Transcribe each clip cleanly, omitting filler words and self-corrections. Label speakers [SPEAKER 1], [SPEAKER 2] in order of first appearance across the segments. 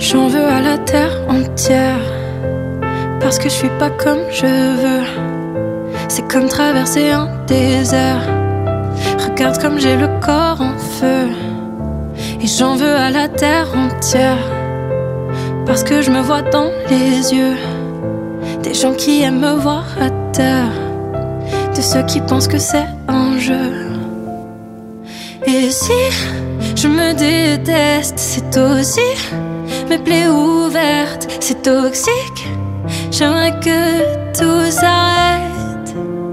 [SPEAKER 1] J'en veux à la terre entière, parce que je suis pas comme je veux. C'est comme traverser un désert. Regarde comme j'ai le corps en feu. Et j'en veux à la terre entière, parce que je me vois dans les yeux des gens qui aiment me voir à terre, de ceux qui pensent que c'est un jeu. Et si je me déteste, c'est aussi mes plaies ouvertes, c'est toxique. J'aimerais que tout s'arrête.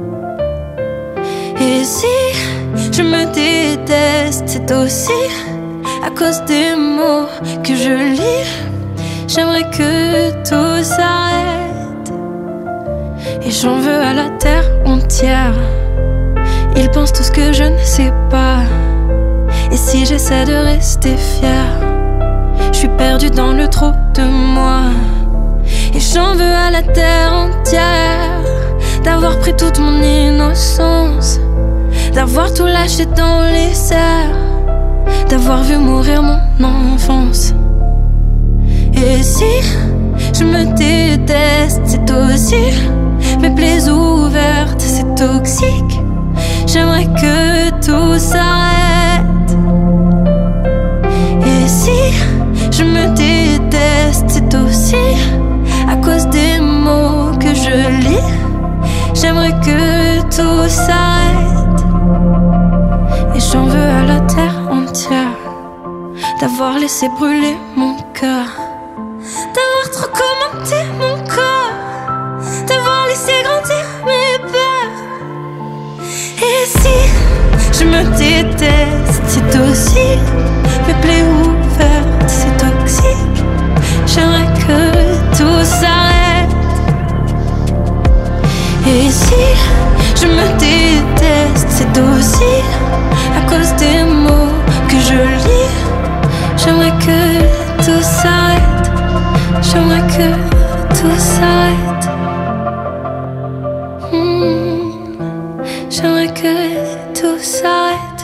[SPEAKER 1] Et si je me déteste, c'est aussi à cause des mots que je lis. J'aimerais que tout s'arrête. Et j'en veux à la terre entière. Ils pensent tout ce que je ne sais pas. Et si j'essaie de rester fier, je suis perdue dans le trop de moi. Et j'en veux à la terre entière d'avoir pris toute mon innocence, d'avoir tout lâché dans les airs, d'avoir vu mourir mon enfance. Et si je me déteste, c'est aussi mes plaies ouvertes, c'est toxique. J'aimerais que tout s'arrête. Et si je me déteste, c'est aussi à cause des mots que je lis. J'aimerais que tout s'arrête. Et j'en veux à la terre entière d'avoir laissé brûler mon cœur, d'avoir trop commenté mon corps, d'avoir laissé grandir mes peurs. Et si je me déteste, c'est aussi mes plaies ouvertes, c'est toxique. J'aimerais que tout s'arrête. Et si je me déteste, c'est aussi à cause des mots que je lis. J'aimerais que tout s'arrête. J'aimerais que tout s'arrête. J'aimerais que tout s'arrête.